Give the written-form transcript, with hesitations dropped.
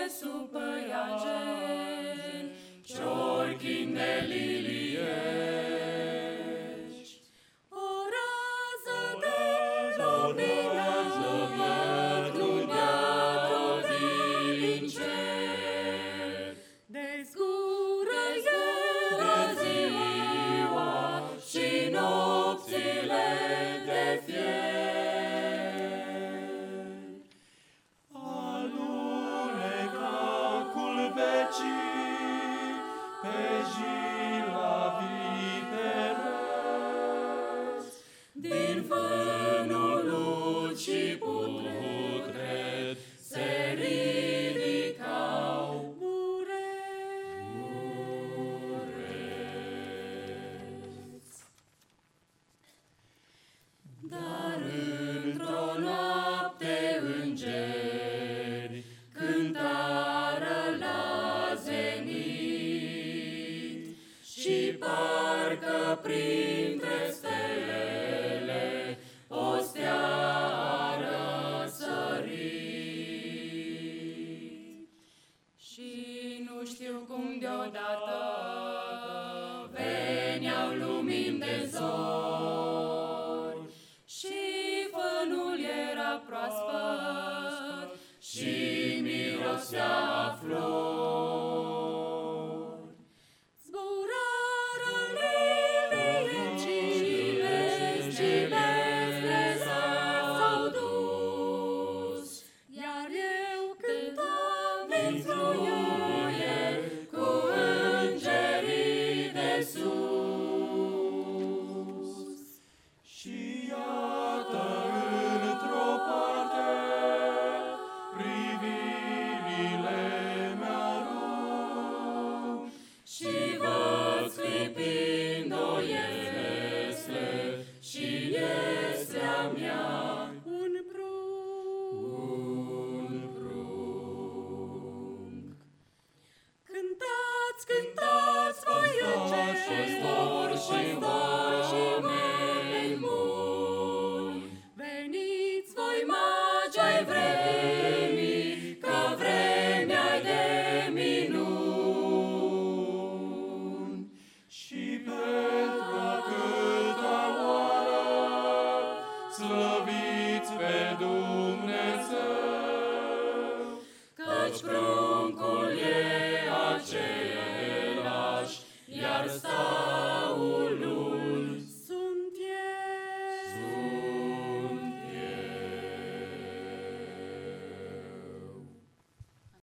sub păianjen, ciorchin de liliești. O rază de lumină lumea din cer, dezgură-i ziua și nopțile de fier. Aluneca culbecii pe jila viperăți, din vânul lucii putred se ridicau bureți. Dar într-o noapte îngeri cântară la zenit și parcă printre stele o stea a răsărit. Și nu știu cum deodată veneau lumini de zori și fânul era proaspăt și mirosea a flori. Zburară liliecile și bezne s-au dus, iar eu cântam din zruieri cu îngerii de sus. și iată într-o parte privirile mi-arunc Și văd sclipind o iesle și iesea mea un prunc. Cântați, cântați, voi îngeri, păstori și oameni buni, veniți voi magi ai vremii, că vremea-i de minuni. și pentru a câta oară slăviți pe Dumnezeu, Căci